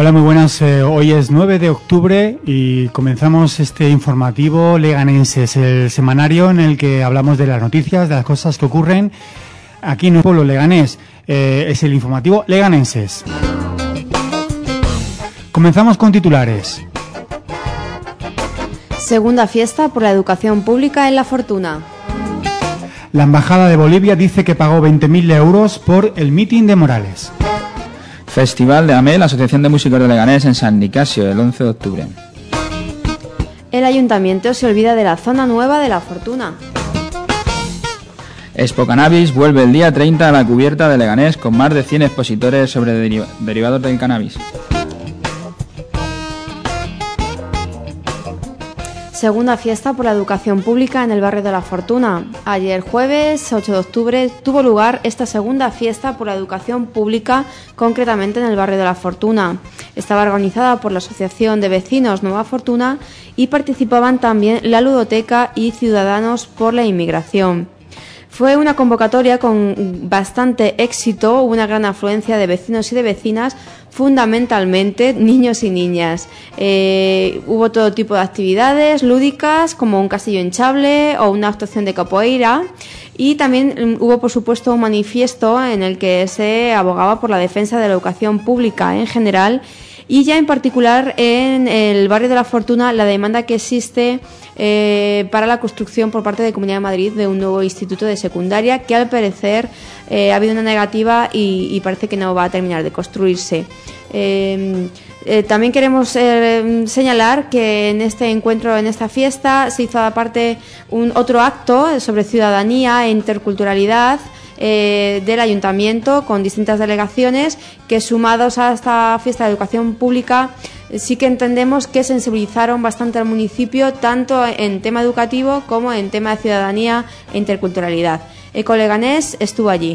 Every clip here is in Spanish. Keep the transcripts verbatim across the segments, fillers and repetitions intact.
Hola, muy buenas. Eh, hoy es nueve de octubre y comenzamos este informativo Leganenses, el semanario en el que hablamos de las noticias, de las cosas que ocurren aquí en el pueblo leganés. Eh, es el informativo Leganenses. Comenzamos con titulares. Segunda fiesta por la educación pública en La Fortuna. La Embajada de Bolivia dice que pagó veinte mil euros por el mitin de Morales. Festival de AMEL, Asociación de Músicos de Leganés, en San Nicasio, el once de octubre. El ayuntamiento se olvida de la zona nueva de La Fortuna. Expo Cannabis vuelve el día treinta a la cubierta de Leganés con más de cien expositores sobre deriv- derivados del cannabis. Segunda fiesta por la educación pública en el barrio de La Fortuna. Ayer jueves ocho de octubre tuvo lugar esta segunda fiesta por la educación pública, concretamente en el barrio de La Fortuna. Estaba organizada por la Asociación de Vecinos Nueva Fortuna y participaban también la Ludoteca y Ciudadanos por la Inmigración. Fue una convocatoria con bastante éxito, hubo una gran afluencia de vecinos y de vecinas, fundamentalmente niños y niñas. Eh, hubo todo tipo de actividades lúdicas, como un castillo hinchable o una actuación de capoeira, y también hubo, por supuesto, un manifiesto en el que se abogaba por la defensa de la educación pública en general y ya en particular en el barrio de La Fortuna la demanda que existe eh, para la construcción por parte de Comunidad de Madrid de un nuevo instituto de secundaria que al parecer eh, ha habido una negativa y, y parece que no va a terminar de construirse. Eh, eh, también queremos eh, señalar que en este encuentro, en esta fiesta, se hizo aparte un otro acto sobre ciudadanía e interculturalidad Eh, del ayuntamiento con distintas delegaciones que, sumados a esta fiesta de educación pública, eh, sí que entendemos que sensibilizaron bastante al municipio tanto en tema educativo como en tema de ciudadanía e interculturalidad. Ecoleganés estuvo allí.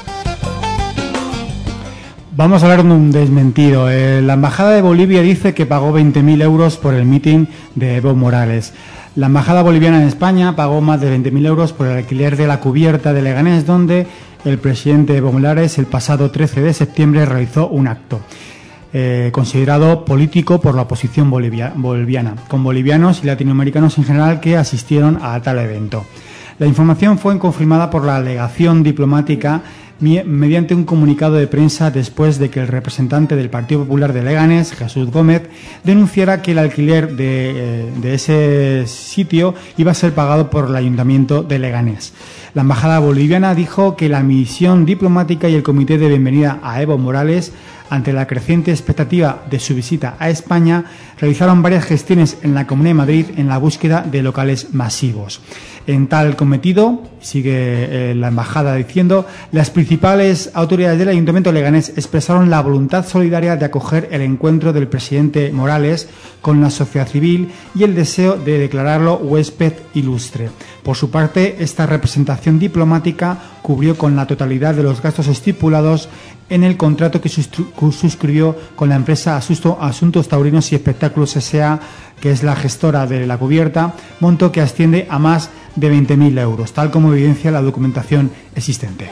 Vamos a hablar de un desmentido. Eh, la Embajada de Bolivia dice que pagó veinte mil euros por el mitin de Evo Morales. La Embajada Boliviana en España pagó más de veinte mil euros por el alquiler de la cubierta de Leganés, donde el presidente Evo Morales el pasado trece de septiembre realizó un acto eh, considerado político por la oposición bolivia, boliviana, con bolivianos y latinoamericanos en general que asistieron a tal evento. La información fue confirmada por la delegación diplomática mediante un comunicado de prensa después de que el representante del Partido Popular de Leganés, Jesús Gómez, denunciara que el alquiler de, de ese sitio iba a ser pagado por el Ayuntamiento de Leganés. La Embajada Boliviana dijo que la misión diplomática y el Comité de Bienvenida a Evo Morales, ante la creciente expectativa de su visita a España, realizaron varias gestiones en la Comunidad de Madrid en la búsqueda de locales masivos. En tal cometido, sigue eh, la embajada diciendo, las principales autoridades del Ayuntamiento de Leganés expresaron la voluntad solidaria de acoger el encuentro del presidente Morales con la sociedad civil y el deseo de declararlo huésped ilustre. Por su parte, esta representación diplomática cubrió con la totalidad de los gastos estipulados en el contrato que suscribió con la empresa Asuntos Taurinos y Espectáculos S A, que es la gestora de la cubierta, monto que asciende a más de veinte mil euros, tal como evidencia la documentación existente.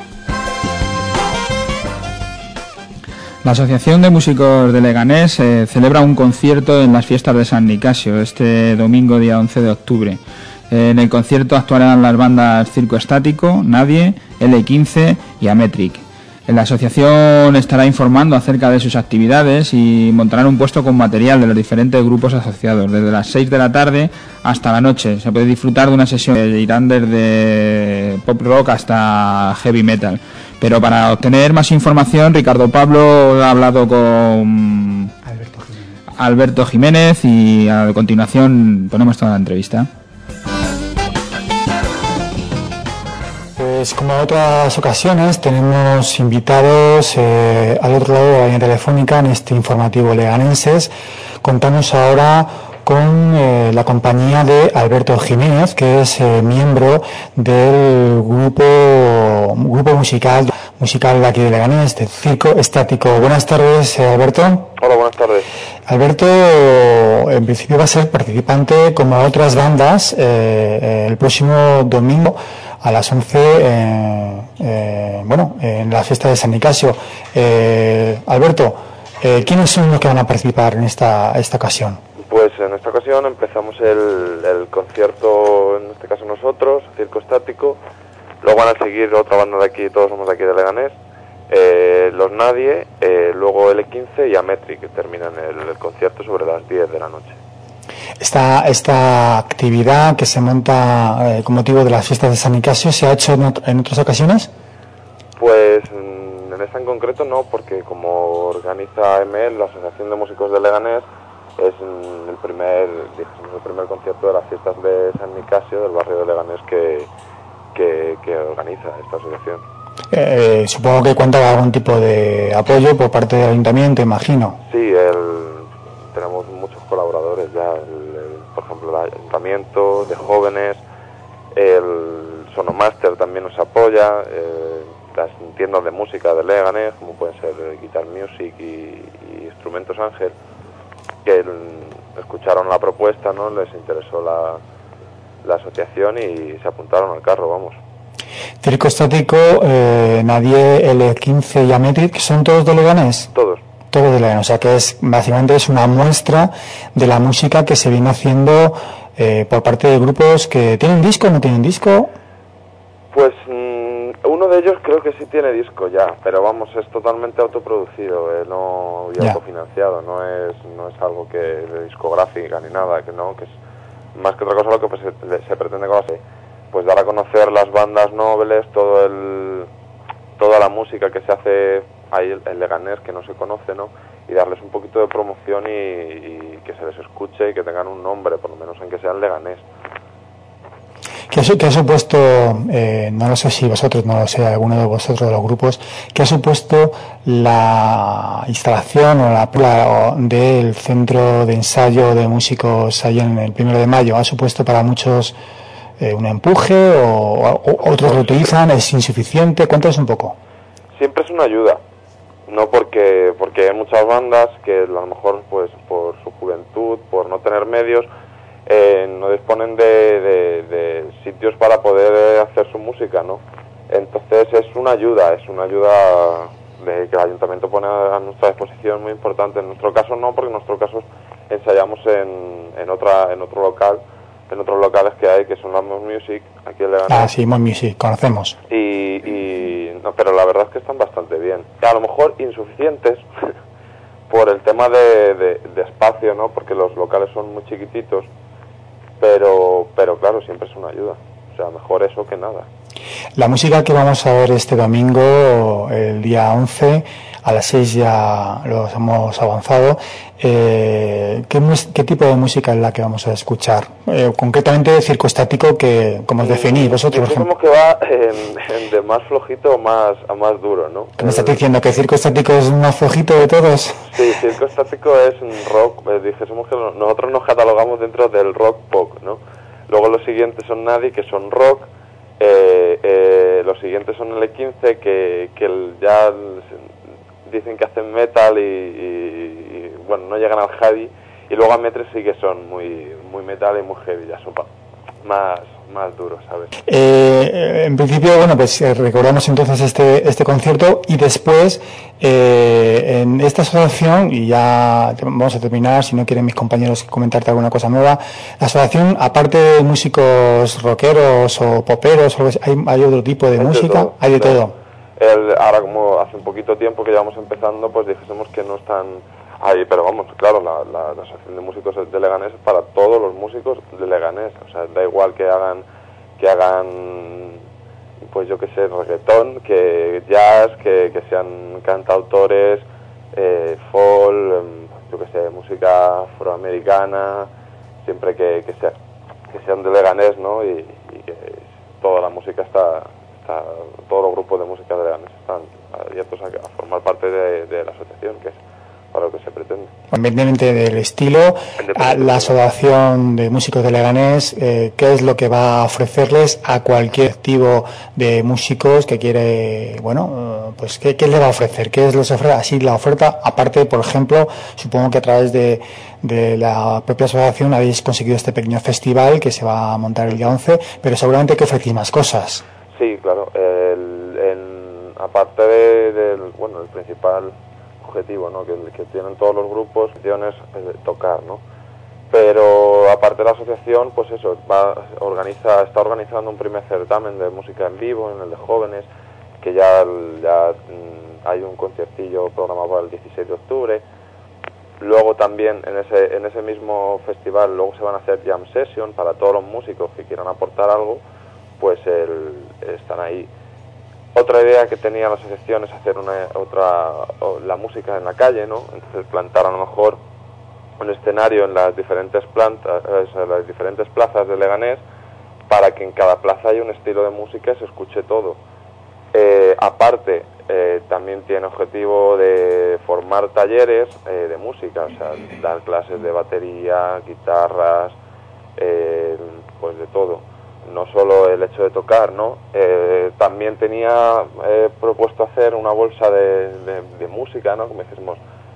La Asociación de Músicos de Leganés eh, celebra un concierto en las fiestas de San Nicasio este domingo día once de octubre. Eh, en el concierto actuarán las bandas Circo Estático, Nadie, L quince y Ametric. La asociación estará informando acerca de sus actividades y montarán un puesto con material de los diferentes grupos asociados. Desde las seis de la tarde hasta la noche se puede disfrutar de una sesión que irán desde pop rock hasta heavy metal. Pero para obtener más información, Ricardo Pablo ha hablado con Alberto Jiménez, Alberto Jiménez y a continuación ponemos toda la entrevista. Pues como en otras ocasiones tenemos invitados eh, al otro lado de la línea telefónica en este informativo Leganenses. Contamos ahora con eh, la compañía de Alberto Jiménez, que es eh, miembro del grupo grupo musical musical de aquí de Leganés, de Circo Estático. Buenas tardes, eh, Alberto. Hola, buenas tardes. Alberto, en principio va a ser participante como otras bandas eh, el próximo domingo a las once, eh, eh, bueno, en la fiesta de San Nicasio. Eh, Alberto, Eh, ¿Quiénes son los que van a participar en esta, esta ocasión? Pues en esta ocasión empezamos el, el concierto, en este caso nosotros, Circo Estático, luego van a seguir otra banda de aquí, todos somos de aquí de Leganés, eh, Los Nadie, eh, luego L quince y Ametri, que terminan el, el concierto sobre las diez de la noche. Esta, esta actividad que se monta eh, con motivo de las fiestas de San Nicasio, ¿se ha hecho en, ot- en otras ocasiones? Pues en esta en concreto no, porque como organiza E M E L, la Asociación de Músicos de Leganés, es el primer, digamos, el primer concierto de las fiestas de San Nicasio, del barrio de Leganés, que, que, que organiza esta asociación. Eh, supongo que cuenta con algún tipo de apoyo por parte del ayuntamiento, imagino. Sí, el, tenemos muchos colaboradores ya, el, el, por ejemplo el ayuntamiento de jóvenes, el Sonomaster también nos apoya, eh, las tiendas de música de Leganés, como pueden ser Guitar Music y, y Instrumentos Ángel, que el, escucharon la propuesta, ¿no? Les interesó la, la asociación y se apuntaron al carro, vamos. Circo Estático, eh, Nadie, L quince y Ametri, ¿son todos de Leganés? Todos. Todos de Leganés, o sea que es básicamente es una muestra de la música que se viene haciendo eh, por parte de grupos que tienen disco o no tienen disco. Pues mmm, uno de ellos creo que sí tiene disco ya, pero vamos, es totalmente autoproducido, eh, no y Ya. autofinanciado, no es no es algo que de discográfica ni nada, que no, que es más que otra cosa lo que pues, se, se pretende con así, pues dar a conocer las bandas nobles, todo el toda la música que se hace ahí en Leganés que no se conoce, ¿no? Y darles un poquito de promoción y, y que se les escuche y que tengan un nombre, por lo menos en que sean Leganés. ¿Qué ha, su- qué ha supuesto, eh, no lo sé si vosotros, no lo sé, alguno de vosotros de los grupos, qué ha supuesto la instalación o la prueba del centro de ensayo de músicos ahí en el primero de mayo? ¿Ha supuesto para muchos eh, un empuje o, o otros lo utilizan? ¿Es insuficiente? Cuéntanos un poco. Siempre es una ayuda, no porque porque hay muchas bandas que a lo mejor pues por su juventud, por no tener medios, eh, no disponen de, de, de sitios para poder hacer su música, ¿no? Entonces es una ayuda, es una ayuda de que el ayuntamiento pone a nuestra disposición muy importante. En nuestro caso no, porque en nuestro caso ensayamos en, en otra en otro local, en otros locales que hay, que son la Moss Music, aquí en Leganés. Ah, sí, Moss Music, conocemos. Y, y no, pero la verdad es que están bastante bien. A lo mejor insuficientes por el tema de, de, de espacio, ¿no? Porque los locales son muy chiquititos, pero pero claro, siempre es una ayuda. O sea, mejor eso que nada. La música que vamos a ver este domingo, el día once, a las seis ya los hemos avanzado. Eh, ¿qué, mus- ¿Qué tipo de música es la que vamos a escuchar? Eh, concretamente, Circo Estático, que, ¿cómo os definís vosotros, por ejemplo? Como que va en, en de más flojito a más, a más duro, ¿no? ¿Me estás diciendo que Circo Estático es el más flojito de todos? Sí, Circo Estático es un rock, eh, dijésemos que no- nosotros nos catalogamos dentro del rock pop, ¿no? Luego los siguientes son Nadie, que son rock. Eh, eh, los siguientes son L quince, que, que el- ya dicen que hacen metal y, y- y, bueno, no llegan al heavy. Y luego a Metres sí que son muy muy metal y muy heavy, ya son pa- más más duros, ¿sabes? Eh, en principio, bueno, pues eh, recordamos entonces este este concierto y después eh, en esta asociación, y ya te- vamos a terminar, si no quieren mis compañeros comentarte alguna cosa nueva, la asociación, aparte de músicos rockeros o poperos, o algo así, ¿hay, hay otro tipo de Hay de música? todo, Hay de sí. todo. El, ahora como hace un poquito tiempo que llevamos empezando, pues dijésemos que no están ahí, pero vamos, claro, la, la, la asociación de músicos de Leganés es para todos los músicos de Leganés, o sea, da igual que hagan, que hagan, pues yo que sé, reggaetón, que jazz, que, que sean cantautores, eh, folk, em, yo que sé, música afroamericana, siempre que, que, sea, que sean de Leganés, ¿no? Y, y que toda la música está... Está, todos los grupos de música de Leganés están abiertos a, a formar parte de, de la asociación, que es para lo que se pretende. Independientemente del estilo, a la asociación de músicos de Leganés, eh, ¿qué es lo que va a ofrecerles a cualquier activo de músicos que quiere, bueno, eh, pues ¿qué, qué le va a ofrecer? ¿Qué es lo que se ofrece? Así la oferta, aparte, por ejemplo, supongo que a través de, de la propia asociación habéis conseguido este pequeño festival que se va a montar el día once, pero seguramente que ofrecéis más cosas. Sí, claro. El, el, aparte de, del, bueno, el principal objetivo, ¿no? que, que tienen todos los grupos, opciones eh, tocar, ¿no? Pero aparte de la asociación, pues eso, va, organiza, está organizando un primer certamen de música en vivo, en el de jóvenes, que ya, ya mmm, hay un conciertillo programado para el dieciséis de octubre. Luego también en ese, en ese mismo festival luego se van a hacer jam session para todos los músicos que quieran aportar algo, pues el, están ahí. Otra idea que tenía la asociación es hacer una otra la música en la calle, ¿no? Entonces plantar a lo mejor un escenario en las diferentes plantas, en las diferentes plazas de Leganés, para que en cada plaza haya un estilo de música y se escuche todo. Eh, aparte, eh, también tiene objetivo de formar talleres eh, de música, o sea, dar clases de batería, guitarras, eh, pues de todo. No solo el hecho de tocar, ¿no? Eh, también tenía eh, propuesto hacer una bolsa de, de, de música, ¿no? Como decimos,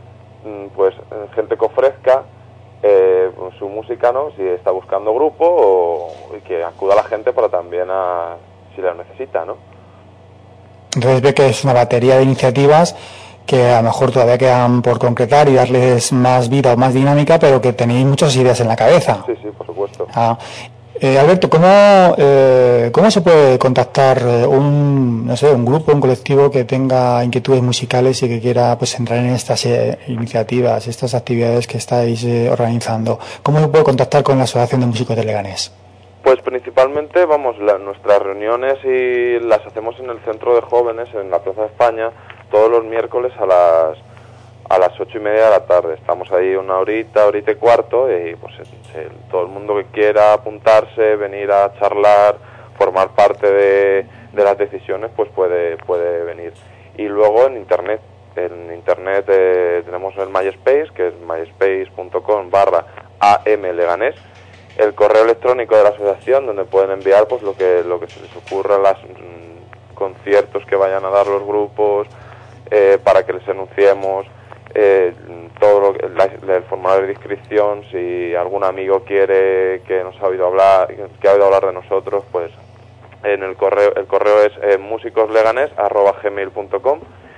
pues gente que ofrezca eh, su música, ¿no? Si está buscando grupo, o y que acuda a la gente para también a, si la necesita, ¿no? Entonces ve que es una batería de iniciativas que a lo mejor todavía quedan por concretar y darles más vida o más dinámica, pero que tenéis muchas ideas en la cabeza. Sí, sí, por supuesto. Ah. Eh, Alberto, ¿cómo, eh, ¿cómo se puede contactar un, no sé, un grupo, un colectivo que tenga inquietudes musicales y que quiera pues entrar en estas eh, iniciativas, estas actividades que estáis eh, organizando? ¿Cómo se puede contactar con la Asociación de Músicos de Leganés? Pues principalmente, vamos, la, nuestras reuniones y las hacemos en el Centro de Jóvenes, en la Plaza de España, todos los miércoles a las a las ocho y media de la tarde. Estamos ahí una horita, horita y cuarto, y pues el, todo el mundo que quiera apuntarse, venir a charlar, formar parte de, de las decisiones, pues puede puede venir. Y luego en internet, en internet eh, tenemos el MySpace, que es myspace.com barra amleganés, el correo electrónico de la asociación, donde pueden enviar pues lo que lo que se les ocurra, los mm, conciertos que vayan a dar los grupos, eh, para que les anunciemos. Eh, todo lo que, la, el formulario de inscripción, si algún amigo quiere que nos ha oído hablar, que ha oído hablar de nosotros, pues en el correo, el correo es eh, musicosleganes arroba gmail punto com.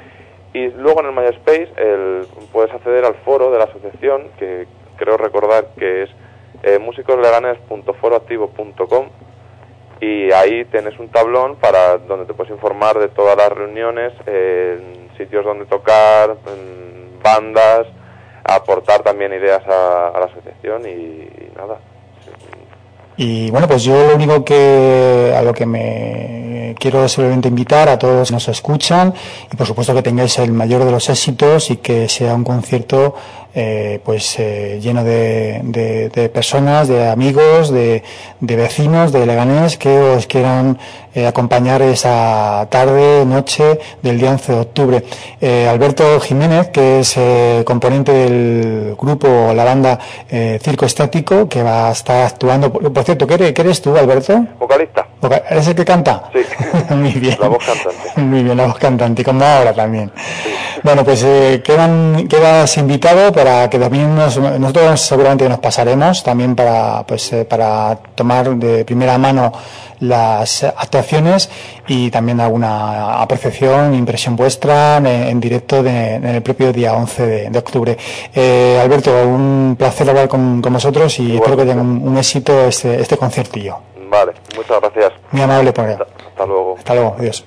Y luego en el MySpace el, puedes acceder al foro de la asociación, que creo recordar que es eh, musicosleganes punto foro activo punto com, y ahí tienes un tablón para donde te puedes informar de todas las reuniones, eh, sitios donde tocar, en, bandas, aportar también ideas a, a la asociación y, y nada. Y bueno, pues yo lo único que a lo que me quiero simplemente invitar a todos que nos escuchan, y por supuesto que tengáis el mayor de los éxitos y que sea un concierto eh, pues eh, lleno de, de, de personas, de amigos, de, de vecinos de Leganés que os quieran eh, acompañar esa tarde, noche del día once de octubre. Eh, Alberto Jiménez, que es eh, componente del grupo, la banda eh, Circo Estático, que va a estar actuando. Por, por cierto, ¿qué eres, ¿qué eres tú, Alberto? Vocalista. ¿Eres el que canta? Sí. Muy bien. La voz cantante. Muy bien, la voz cantante, como ahora también. Sí. Bueno, pues eh, quedan, quedas invitado para que también nos, nosotros seguramente nos pasaremos también para, pues, eh, para tomar de primera mano las actuaciones y también alguna apreciación, impresión vuestra en, en directo de, en el propio día once de, de octubre. Eh, Alberto, un placer hablar con, con vosotros y igual, espero que tengan un, un éxito este, este conciertillo. Vale, muchas gracias. Muy amable por ello. Hasta, hasta luego. Hasta luego, adiós.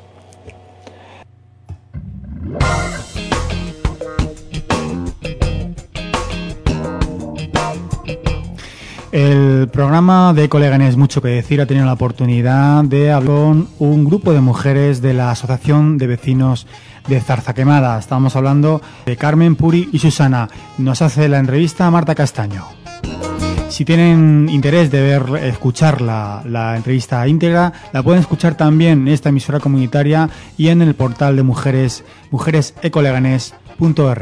El programa de Eco Leganés Mucho que Decir ha tenido la oportunidad de hablar con un grupo de mujeres de la Asociación de Vecinos de Zarzaquemada. Estábamos hablando de Carmen, Puri y Susana. Nos hace la entrevista Marta Castaño. Si tienen interés de ver, escuchar la, la entrevista íntegra, la pueden escuchar también en esta emisora comunitaria y en el portal de mujeres, mujeres eco leganés punto org.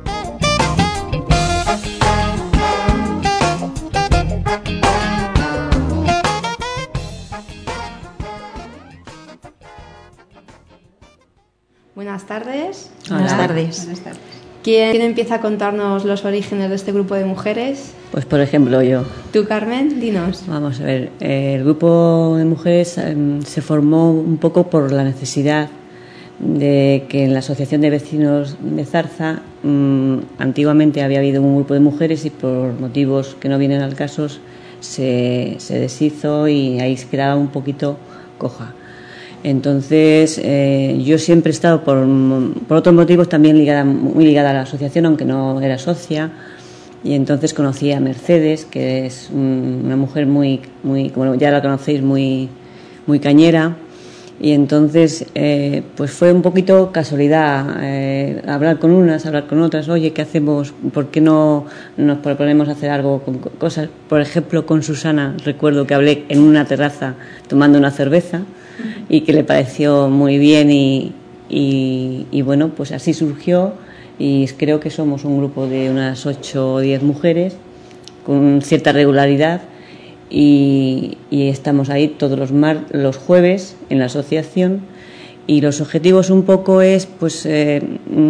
Buenas tardes. Buenas tardes. Buenas tardes. ¿Quién, ¿Quién empieza a contarnos los orígenes de este grupo de mujeres? Pues por ejemplo yo. ¿Tú, Carmen? Dinos. Vamos a ver, eh, el grupo de mujeres eh, se formó un poco por la necesidad de que en la Asociación de Vecinos de Zarza mmm, antiguamente había habido un grupo de mujeres y por motivos que no vienen al caso se, se deshizo y ahí se quedaba un poquito coja. Entonces eh, yo siempre he estado por, por otros motivos también ligada, muy ligada a la asociación, aunque no era socia, y entonces conocí a Mercedes, que es una mujer muy, muy, como ya la conocéis, muy, muy cañera. Y entonces, eh, pues fue un poquito casualidad, eh, hablar con unas, hablar con otras, oye, ¿qué hacemos? ¿Por qué no nos proponemos hacer algo con cosas? Por ejemplo, con Susana, recuerdo que hablé en una terraza tomando una cerveza y que le pareció muy bien y, y, y bueno, pues así surgió y creo que somos un grupo de unas ocho o diez mujeres con cierta regularidad. Y, y estamos ahí todos los mar, los jueves en la asociación y los objetivos un poco es pues eh,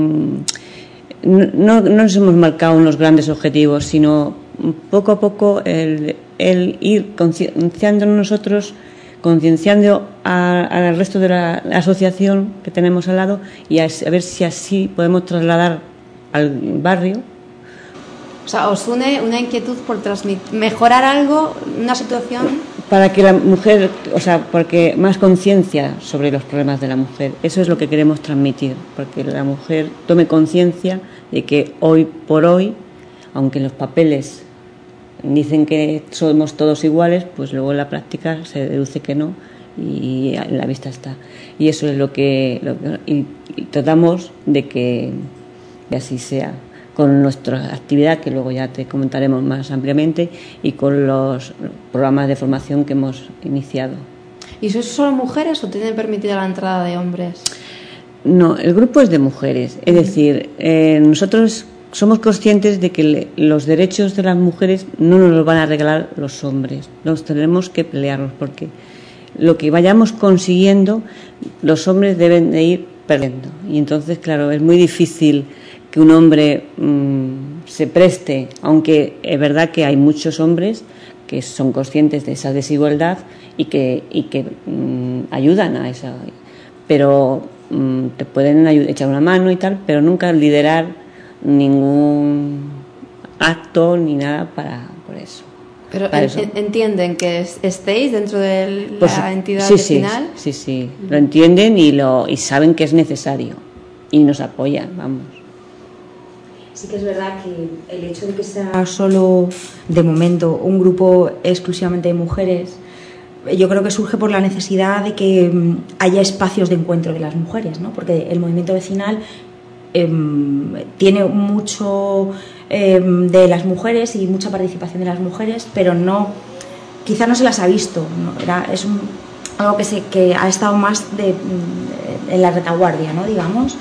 no, no nos hemos marcado unos grandes objetivos, sino poco a poco el, el ir concienciando nosotros, concienciando al resto de la asociación que tenemos al lado y a, a ver si así podemos trasladar al barrio. O sea, os une una inquietud por transmitir, mejorar algo, una situación. Para que la mujer, o sea, porque más conciencia sobre los problemas de la mujer. Eso es lo que queremos transmitir, porque la mujer tome conciencia de que hoy por hoy, aunque en los papeles dicen que somos todos iguales, pues luego en la práctica se deduce que no y en la vista está. Y eso es lo que, lo que y, y tratamos de que, que así sea, con nuestra actividad, que luego ya te comentaremos más ampliamente, y con los programas de formación que hemos iniciado. ¿Y sois solo mujeres o tienen permitida la entrada de hombres? No, el grupo es de mujeres. Es decir, eh, nosotros somos conscientes de que le, los derechos de las mujeres no nos los van a regalar los hombres. Nos tenemos que pelearlos porque lo que vayamos consiguiendo, los hombres deben de ir perdiendo. Y entonces, claro, es muy difícil que un hombre mmm, se preste, aunque es verdad que hay muchos hombres que son conscientes de esa desigualdad y que, y que mmm, ayudan a esa, pero mmm, te pueden ayudar, echar una mano y tal, pero nunca liderar ningún acto ni nada para por eso. Pero para en, eso. entienden que es, estéis dentro de la pues, entidad sí, vecinal. Sí, sí, sí, lo entienden y lo y saben que es necesario y nos apoyan, vamos. Sí que es verdad que el hecho de que sea solo, de momento, un grupo exclusivamente de mujeres, yo creo que surge por la necesidad de que haya espacios de encuentro de las mujeres, ¿no? Porque el movimiento vecinal eh, tiene mucho eh, de las mujeres y mucha participación de las mujeres, pero no, quizá no se las ha visto, ¿no? Era, es un, algo que, se, que ha estado más de, en la retaguardia, ¿no? Digamos.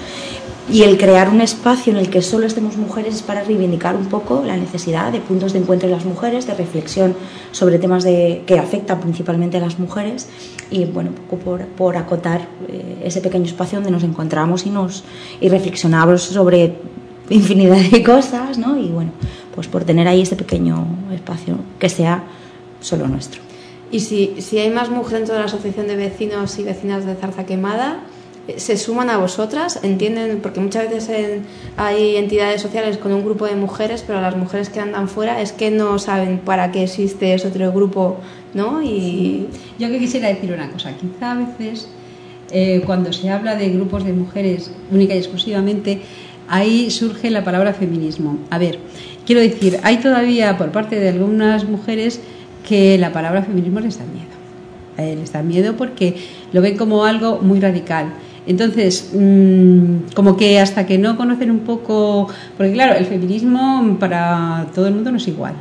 Y el crear un espacio en el que solo estemos mujeres es para reivindicar un poco la necesidad de puntos de encuentro de las mujeres, de reflexión sobre temas de, que afectan principalmente a las mujeres y, bueno, un poco por, por acotar eh, ese pequeño espacio donde nos encontramos y, nos, y reflexionamos sobre infinidad de cosas, ¿no? Y, bueno, pues por tener ahí ese pequeño espacio que sea solo nuestro. Y si, si hay más mujeres dentro de la Asociación de Vecinos y Vecinas de Zarza Quemada, ¿se suman a vosotras? ¿Entienden? Porque muchas veces en, hay entidades sociales con un grupo de mujeres, pero las mujeres que andan fuera es que no saben para qué existe ese otro grupo, ¿no? Y sí. Yo que quisiera decir una cosa, quizá a veces eh, cuando se habla de grupos de mujeres única y exclusivamente, ahí surge la palabra feminismo. A ver, quiero decir, hay todavía por parte de algunas mujeres que la palabra feminismo les da miedo. Eh, les da miedo porque lo ven como algo muy radical. Entonces, mmm, como que hasta que no conocen un poco, porque claro, el feminismo para todo el mundo no es igual.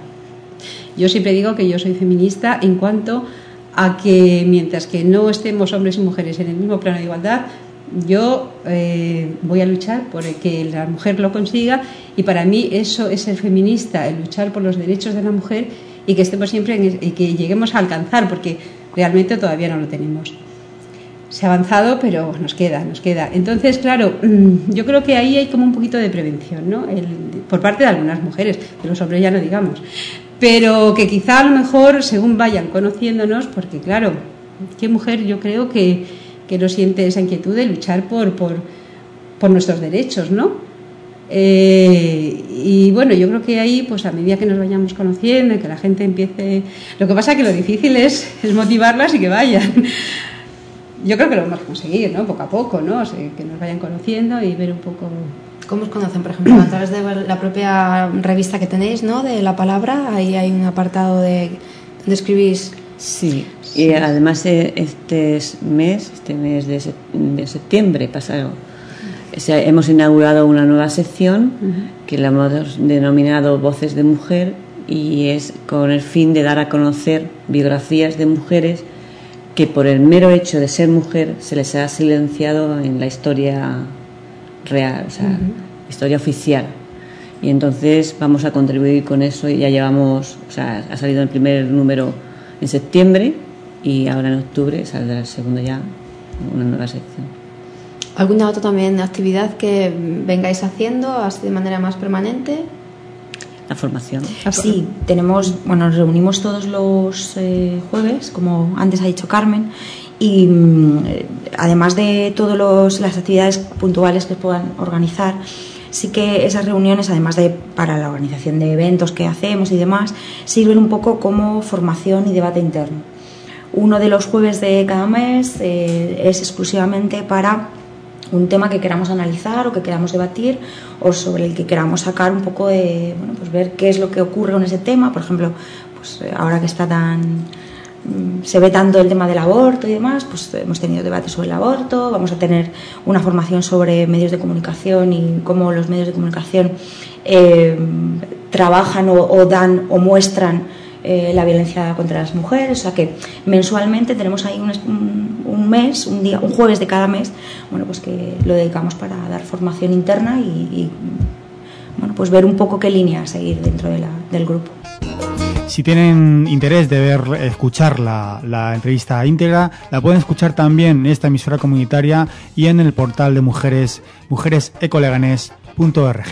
Yo siempre digo que yo soy feminista en cuanto a que mientras que no estemos hombres y mujeres en el mismo plano de igualdad, yo eh, voy a luchar por que la mujer lo consiga, y para mí eso es ser feminista, el luchar por los derechos de la mujer y que estemos siempre en, y que lleguemos a alcanzar, porque realmente todavía no lo tenemos. Se ha avanzado, pero nos queda, nos queda. Entonces, claro, yo creo que ahí hay como un poquito de prevención, ¿no? El, por parte de algunas mujeres, de los hombres ya no digamos. Pero que quizá a lo mejor, según vayan conociéndonos, porque claro, qué mujer yo creo que, que no siente esa inquietud de luchar por, por, por nuestros derechos, ¿no? Eh, y bueno, yo creo que ahí, pues a medida que nos vayamos conociendo y que la gente empiece... Lo que pasa es que lo difícil es, es motivarlas y que vayan. Yo creo que lo vamos a conseguir, ¿no? Poco a poco, ¿no? O sea, que nos vayan conociendo y ver un poco... ¿Cómo os conocen? Por ejemplo, a través de la propia revista que tenéis, ¿no? De La Palabra, ahí hay un apartado de donde escribís. Sí, y además este mes, este mes de septiembre pasado, o sea, hemos inaugurado una nueva sección uh-huh. que la hemos denominado Voces de Mujer, y es con el fin de dar a conocer biografías de mujeres que por el mero hecho de ser mujer se les ha silenciado en la historia real, o sea, uh-huh. historia oficial. Y entonces vamos a contribuir con eso, y ya llevamos, o sea, ha salido el primer número en septiembre y ahora en octubre saldrá el segundo ya, una nueva sección. ¿Alguna otra también actividad que vengáis haciendo así de manera más permanente? La formación. Sí, tenemos, bueno, nos reunimos todos los eh, jueves, como antes ha dicho Carmen, y eh, además de todas las actividades puntuales que puedan organizar, sí que esas reuniones, además de para la organización de eventos que hacemos y demás, sirven un poco como formación y debate interno. Uno de los jueves de cada mes eh, es exclusivamente para un tema que queramos analizar o que queramos debatir, o sobre el que queramos sacar un poco de, bueno, pues ver qué es lo que ocurre con ese tema. Por ejemplo, pues ahora que está tan se ve tanto el tema del aborto y demás, pues hemos tenido debates sobre el aborto. Vamos a tener una formación sobre medios de comunicación y cómo los medios de comunicación eh, trabajan o, o dan o muestran Eh, la violencia contra las mujeres. O sea que mensualmente tenemos ahí un, un, un mes, un día, un jueves de cada mes, bueno, pues que lo dedicamos para dar formación interna y, y bueno, pues ver un poco qué línea seguir dentro de la, del grupo. Si tienen interés de ver, escuchar la, la entrevista íntegra, la pueden escuchar también en esta emisora comunitaria y en el portal de mujeres, mujeres eco leganés punto org.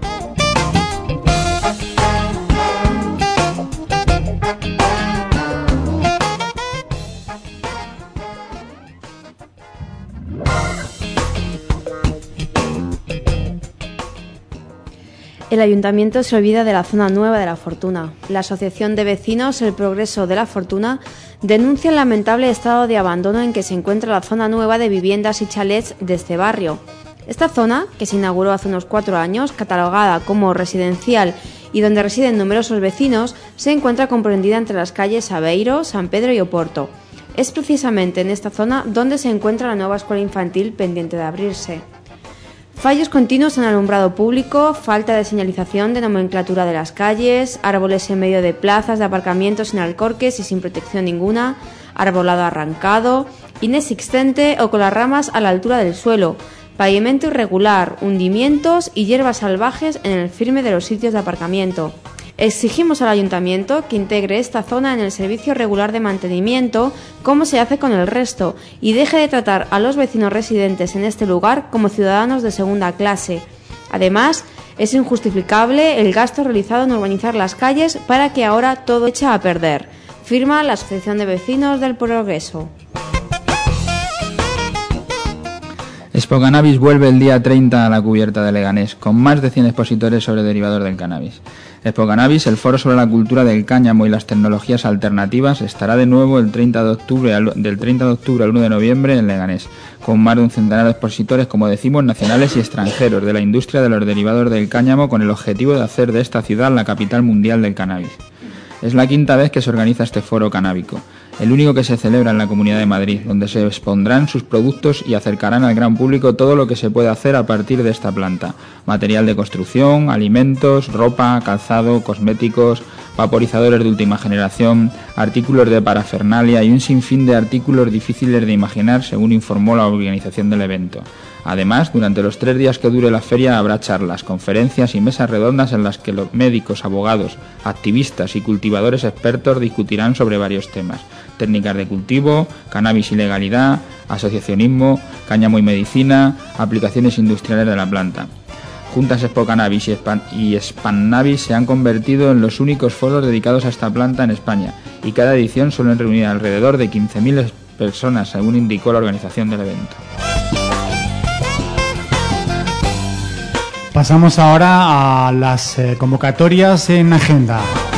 El Ayuntamiento se olvida de la zona nueva de La Fortuna. La Asociación de Vecinos El Progreso de La Fortuna denuncia el lamentable estado de abandono en que se encuentra la zona nueva de viviendas y chalets de este barrio. Esta zona, que se inauguró hace unos cuatro años, catalogada como residencial y donde residen numerosos vecinos, se encuentra comprendida entre las calles Aveiro, San Pedro y Oporto. Es precisamente en esta zona donde se encuentra la nueva escuela infantil pendiente de abrirse. Fallos continuos en alumbrado público, falta de señalización de nomenclatura de las calles, árboles en medio de plazas de aparcamientos sin alcorques y sin protección ninguna, arbolado arrancado, inexistente o con las ramas a la altura del suelo, pavimento irregular, hundimientos y hierbas salvajes en el firme de los sitios de aparcamiento. Exigimos al Ayuntamiento que integre esta zona en el servicio regular de mantenimiento, como se hace con el resto, y deje de tratar a los vecinos residentes en este lugar como ciudadanos de segunda clase. Además, es injustificable el gasto realizado en urbanizar las calles para que ahora todo echa a perder. Firma la Asociación de Vecinos del Progreso. Expo Cannabis vuelve el día treinta a la cubierta de Leganés, con más de cien expositores sobre derivados del cannabis. Expo Cannabis, el foro sobre la cultura del cáñamo y las tecnologías alternativas, estará de nuevo el treinta de octubre al, del treinta de octubre al uno de noviembre en Leganés, con más de un centenar de expositores, como decimos, nacionales y extranjeros, de la industria de los derivados del cáñamo, con el objetivo de hacer de esta ciudad la capital mundial del cannabis. Es la quinta vez que se organiza este foro canábico, el único que se celebra en la Comunidad de Madrid, donde se expondrán sus productos y acercarán al gran público todo lo que se puede hacer a partir de esta planta: material de construcción, alimentos, ropa, calzado, cosméticos, vaporizadores de última generación, artículos de parafernalia y un sinfín de artículos difíciles de imaginar, según informó la organización del evento. Además, durante los tres días que dure la feria habrá charlas, conferencias y mesas redondas en las que los médicos, abogados, activistas y cultivadores expertos discutirán sobre varios temas: técnicas de cultivo, cannabis y legalidad, asociacionismo, cáñamo y medicina, aplicaciones industriales de la planta. Juntas Expo Cannabis y Spannabis se han convertido en los únicos foros dedicados a esta planta en España, y cada edición suelen reunir alrededor de quince mil personas, según indicó la organización del evento. Pasamos ahora a las eh, convocatorias en agenda.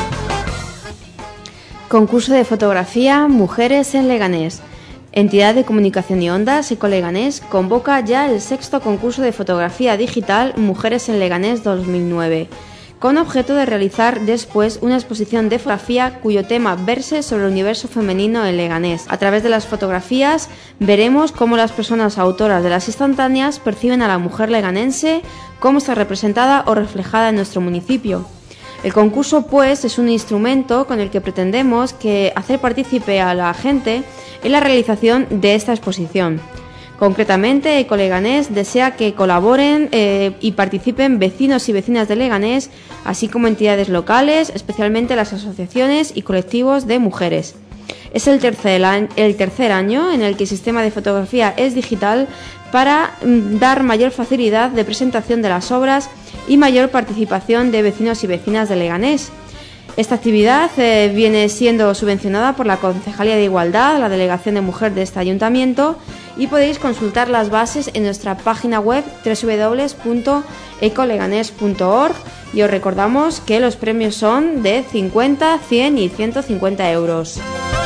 Concurso de fotografía Mujeres en Leganés. Entidad de Comunicación y Ondas, Ecoleganés, convoca ya el sexto concurso de fotografía digital Mujeres en Leganés dos mil nueve, con objeto de realizar después una exposición de fotografía cuyo tema verse sobre el universo femenino en Leganés. A través de las fotografías veremos cómo las personas autoras de las instantáneas perciben a la mujer leganense, cómo está representada o reflejada en nuestro municipio. El concurso, pues, es un instrumento con el que pretendemos que hacer partícipe a la gente en la realización de esta exposición. Concretamente, Ecoleganés desea que colaboren eh, y participen vecinos y vecinas de Leganés, así como entidades locales, especialmente las asociaciones y colectivos de mujeres. Es el tercer, el tercer año en el que el sistema de fotografía es digital para mm, dar mayor facilidad de presentación de las obras y mayor participación de vecinos y vecinas de Leganés. Esta actividad eh, viene siendo subvencionada por la Concejalía de Igualdad, la Delegación de Mujer de este Ayuntamiento, y podéis consultar las bases en nuestra página web doble u doble u doble u punto ecoleganés punto org, y os recordamos que los premios son de cincuenta, cien y ciento cincuenta euros.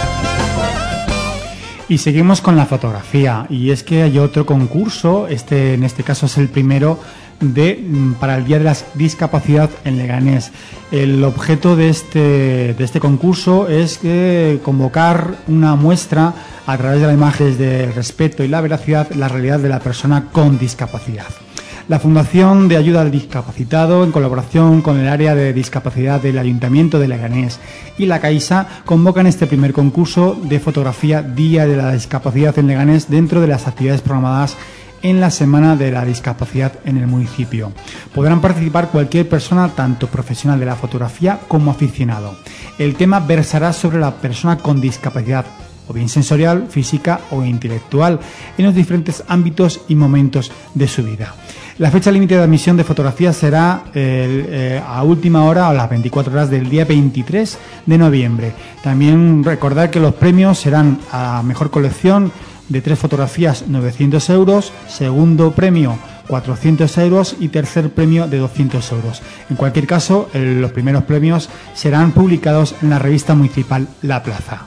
Y seguimos con la fotografía, y es que hay otro concurso, este en este caso es el primero de para el Día de la Discapacidad en Leganés. El objeto de este de este concurso es que convocar una muestra a través de las imágenes de respeto y la veracidad, la realidad de la persona con discapacidad. La Fundación de Ayuda al Discapacitado, en colaboración con el área de discapacidad del Ayuntamiento de Leganés y la Caixa, convocan este primer concurso de fotografía Día de la Discapacidad en Leganés dentro de las actividades programadas en la Semana de la Discapacidad en el municipio. Podrán participar cualquier persona, tanto profesional de la fotografía como aficionado. El tema versará sobre la persona con discapacidad, o bien sensorial, física o intelectual, en los diferentes ámbitos y momentos de su vida. La fecha límite de admisión de fotografías será eh, eh, a última hora, a las veinticuatro horas del día veintitrés de noviembre. También recordar que los premios serán a mejor colección de tres fotografías novecientos euros, segundo premio cuatrocientos euros y tercer premio de doscientos euros. En cualquier caso, el, los primeros premios serán publicados en la revista municipal La Plaza.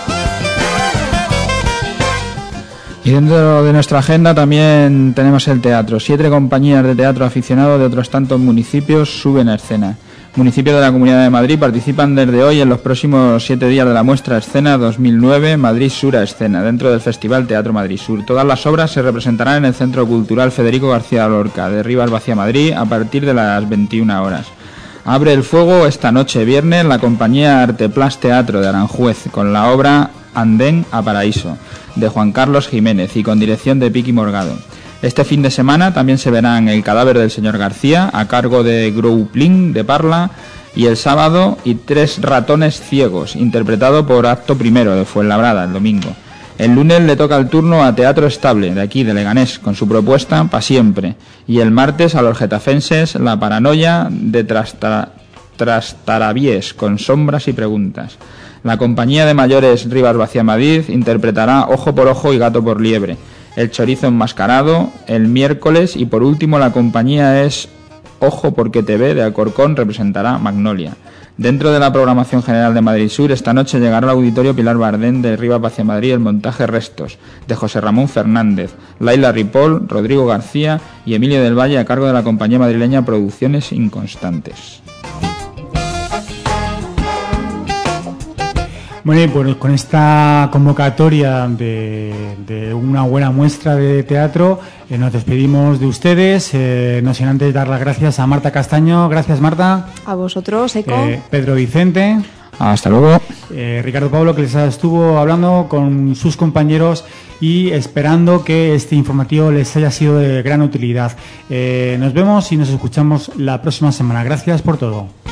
Y dentro de nuestra agenda también tenemos el teatro. Siete compañías de teatro aficionado de otros tantos municipios suben a escena. Municipios de la Comunidad de Madrid participan desde hoy en los próximos siete días de la muestra Escena dos mil nueve Madrid Sur a Escena, dentro del Festival Teatro Madrid Sur. Todas las obras se representarán en el Centro Cultural Federico García Lorca, de Rivas Vacia Madrid, a partir de las veintiuna horas. Abre el fuego esta noche viernes la compañía Arteplas Teatro de Aranjuez, con la obra Andén a Paraíso, de Juan Carlos Jiménez y con dirección de Piqui Morgado. Este fin de semana también se verán El cadáver del señor García, a cargo de Grouplin de Parla, y el sábado Y tres ratones ciegos, interpretado por Acto Primero de Fuenlabrada, el domingo. El lunes le toca el turno a Teatro Estable, de aquí, de Leganés, con su propuesta Pa' Siempre. Y el martes a los getafenses La Paranoia de Trasta, Trastarabies, con Sombras y Preguntas. La compañía de mayores Rivas Vacia Madrid interpretará Ojo por Ojo y Gato por Liebre, El Chorizo Enmascarado el miércoles, y por último la compañía es Ojo porque te ve de Alcorcón representará Magnolia. Dentro de la programación general de Madrid Sur, esta noche llegará al Auditorio Pilar Bardén de Rivas Vacia Madrid el montaje Restos, de José Ramón Fernández, Laila Ripoll, Rodrigo García y Emilio del Valle, a cargo de la compañía madrileña Producciones Inconstantes. Bueno, y pues con esta convocatoria de, de una buena muestra de teatro, eh, nos despedimos de ustedes, eh, no sin antes dar las gracias a Marta Castaño. Gracias, Marta. A vosotros, Eco. Eh, Pedro Vicente. Hasta luego. Eh, Ricardo Pablo, que les estuvo hablando con sus compañeros y esperando que este informativo les haya sido de gran utilidad. Eh, nos vemos y nos escuchamos la próxima semana. Gracias por todo.